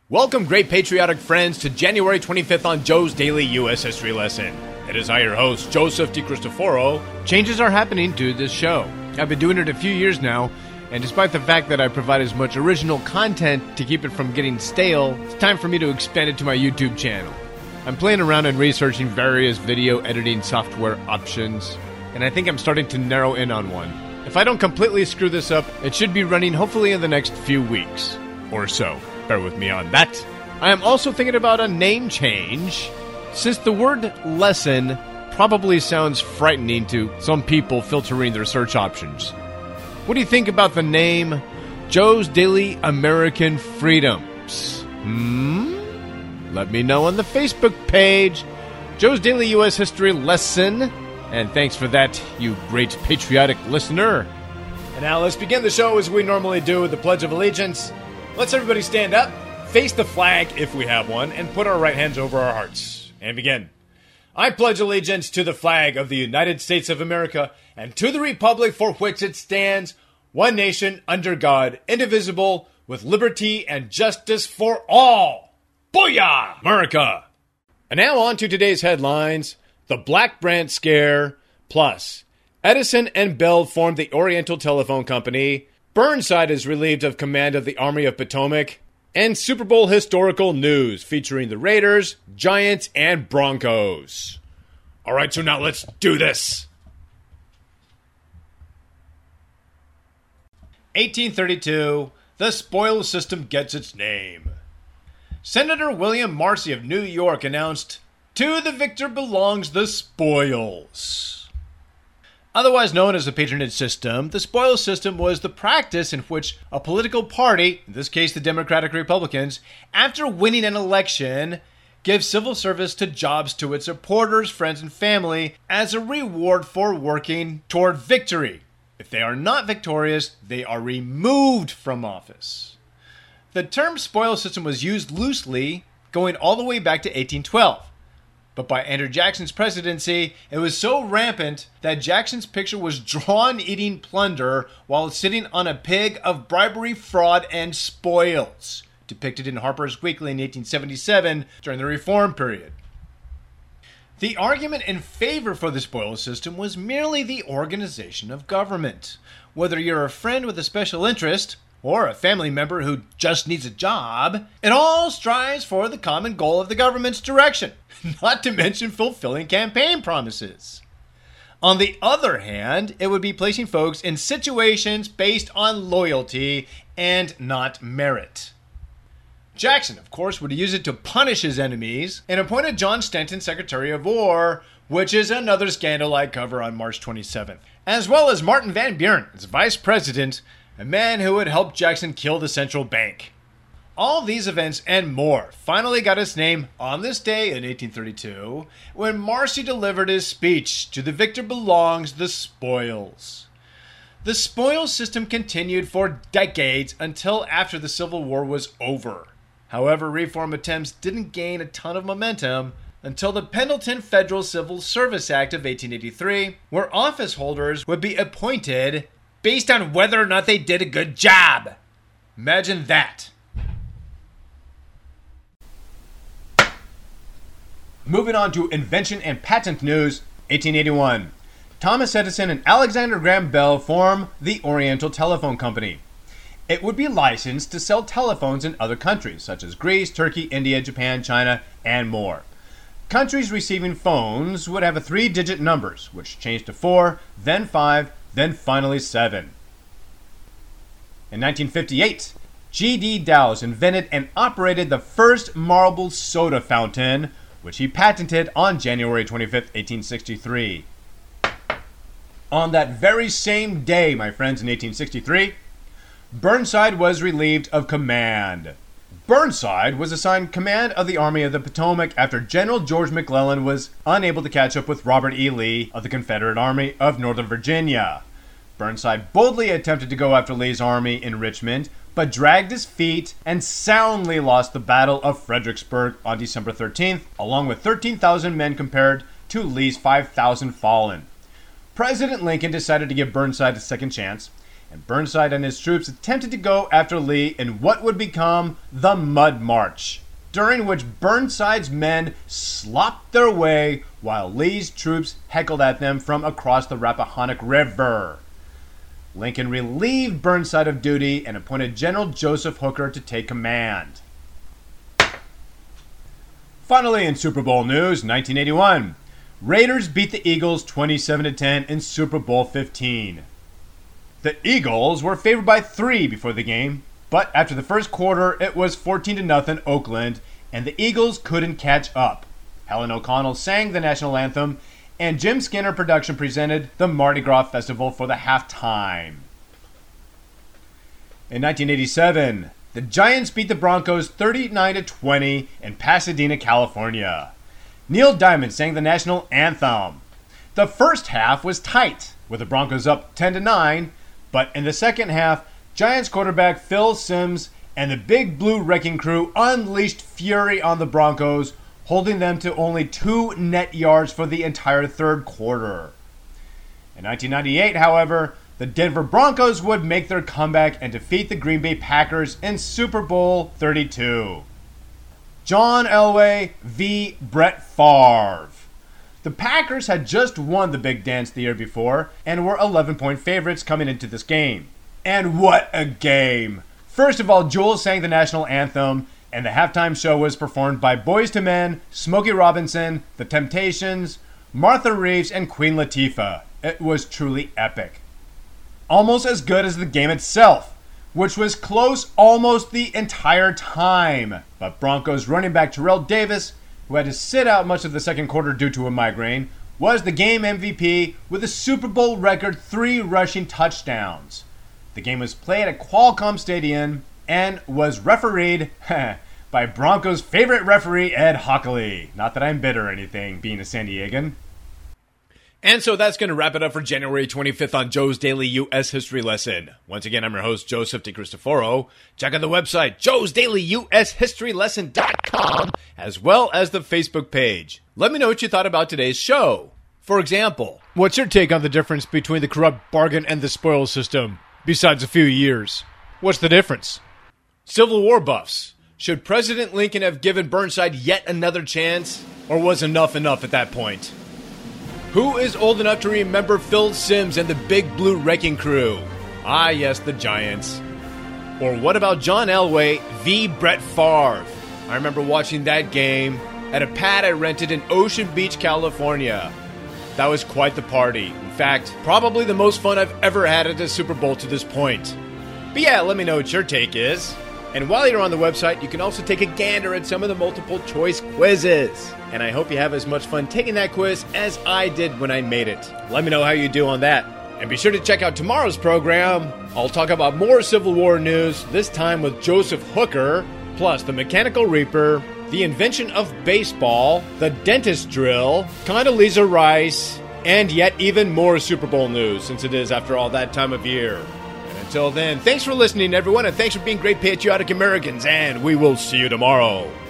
Welcome, great patriotic friends, to January 25th on Joe's Daily U.S. History Lesson. It is I, your host, Joseph DiCristoforo. Changes are happening to this show. I've been doing it a few years now, and despite the fact that I provide as much original content to keep it from getting stale, it's time for me to expand it to my YouTube channel. I'm playing around and researching various video editing software options, and I think I'm starting to narrow in on one. If I don't completely screw this up, it should be running hopefully in the next few weeks or so. Bear with me on that. I am also thinking about a name change, since the word lesson probably sounds frightening to some people filtering their search options. What do you think about the name Joe's Daily American Freedoms? Let me know on the Facebook page, Joe's Daily U.S. History Lesson. And thanks for that, you great patriotic listener. And now let's begin the show as we normally do with the Pledge of Allegiance. Let's everybody stand up, face the flag if we have one, and put our right hands over our hearts. And begin. I pledge allegiance to the flag of the United States of America and to the republic for which it stands, one nation under God, indivisible, with liberty and justice for all. Booyah, America! And now on to today's headlines. The Black Brant Scare, plus Edison and Bell formed the Oriental Telephone Company, Burnside is relieved of command of the Army of Potomac, and Super Bowl historical news featuring the Raiders, Giants, and Broncos. All right, so now let's do this. 1832, the spoils system gets its name. Senator William Marcy of New York announced, "To the victor belongs the spoils." Otherwise known as the patronage system, the spoils system was the practice in which a political party, in this case the Democratic Republicans, after winning an election, gives civil service to jobs to its supporters, friends, and family as a reward for working toward victory. If they are not victorious, they are removed from office. The term spoils system was used loosely going all the way back to 1812. But by Andrew Jackson's presidency, it was so rampant that Jackson's picture was drawn eating plunder while sitting on a pig of bribery, fraud, and spoils, depicted in Harper's Weekly in 1877 during the Reform period. The argument in favor for the spoils system was merely the organization of government. Whether you're a friend with a special interest, or a family member who just needs a job, it all strives for the common goal of the government's direction, not to mention fulfilling campaign promises. On the other hand, it would be placing folks in situations based on loyalty and not merit. Jackson, of course, would use it to punish his enemies and appointed John Stanton Secretary of War, which is another scandal I cover on March 27th, as well as Martin Van Buren as vice president, a man who would help Jackson kill the central bank. All these events and more finally got its name on this day in 1832 when Marcy delivered his speech, "To the victor belongs the spoils." The spoils system continued for decades until after the Civil War was over. However, reform attempts didn't gain a ton of momentum until the Pendleton Federal Civil Service Act of 1883, where office holders would be appointed based on whether or not they did a good job. Imagine that. Moving on to invention and patent news, 1881. Thomas Edison and Alexander Graham Bell form the Oriental Telephone Company. It would be licensed to sell telephones in other countries, such as Greece, Turkey, India, Japan, China, and more. Countries receiving phones would have a 3-digit numbers, which changed to 4, then 5, then finally 7. In 1958, G.D. Dowse invented and operated the first marble soda fountain, which he patented on January 25, 1863. On that very same day, my friends, in 1863, Burnside was relieved of command. Burnside was assigned command of the Army of the Potomac after General George McClellan was unable to catch up with Robert E. Lee of the Confederate Army of Northern Virginia. Burnside boldly attempted to go after Lee's army in Richmond, but dragged his feet and soundly lost the Battle of Fredericksburg on December 13th, along with 13,000 men compared to Lee's 5,000 fallen. President Lincoln decided to give Burnside a second chance. and Burnside and his troops attempted to go after Lee in what would become the Mud March, during which Burnside's men slopped their way while Lee's troops heckled at them from across the Rappahannock River. Lincoln relieved Burnside of duty and appointed General Joseph Hooker to take command. Finally, in Super Bowl news, 1981, Raiders beat the Eagles 27-10 in Super Bowl 15. The Eagles were favored by 3 before the game, but after the first quarter, it was 14-0 Oakland, and the Eagles couldn't catch up. Helen O'Connell sang the national anthem, and Jim Skinner Production presented the Mardi Gras Festival for the halftime. In 1987, the Giants beat the Broncos 39-20 in Pasadena, California. Neil Diamond sang the national anthem. The first half was tight, with the Broncos up 10-9, but in the second half, Giants quarterback Phil Simms and the Big Blue Wrecking Crew unleashed fury on the Broncos, holding them to only 2 net yards for the entire third quarter. In 1998, however, the Denver Broncos would make their comeback and defeat the Green Bay Packers in Super Bowl 32. John Elway v. Brett Favre. The Packers had just won the Big Dance the year before and were 11-point favorites coming into this game. And what a game! First of all, Jules sang the national anthem, and the halftime show was performed by Boyz II Men, Smokey Robinson, The Temptations, Martha Reeves, and Queen Latifah. It was truly epic. Almost as good as the game itself, which was close almost the entire time. But Broncos running back Terrell Davis, who had to sit out much of the second quarter due to a migraine, was the game MVP with a Super Bowl record 3 rushing touchdowns. The game was played at Qualcomm Stadium and was refereed by Broncos' favorite referee, Ed Hockley. Not that I'm bitter or anything, being a San Diegan. And so that's going to wrap it up for January 25th on Joe's Daily U.S. History Lesson. Once again, I'm your host, Joseph DeCristoforo. Check out the website, joesdailyusshistorylesson.com, as well as the Facebook page. Let me know what you thought about today's show. For example, What's your take on the difference between the corrupt bargain and the spoils system, besides a few years? What's the difference? Civil War buffs. Should President Lincoln have given Burnside yet another chance? Or was enough at that point? Who is old enough to remember Phil Simms and the Big Blue Wrecking Crew? Ah, yes, the Giants. Or what about John Elway v. Brett Favre? I remember watching that game at a pad I rented in Ocean Beach, California. That was quite the party. In fact, probably the most fun I've ever had at a Super Bowl to this point. But yeah, let me know what your take is. And while you're on the website, you can also take a gander at some of the multiple choice quizzes. And I hope you have as much fun taking that quiz as I did when I made it. Let me know how you do on that. And be sure to check out tomorrow's program. I'll talk about more Civil War news, this time with Joseph Hooker, plus the Mechanical Reaper, the invention of baseball, the dentist drill, Condoleezza Rice, and yet even more Super Bowl news, since it is, after all, that time of year. Until then, thanks for listening, everyone, and thanks for being great patriotic Americans, and we will see you tomorrow.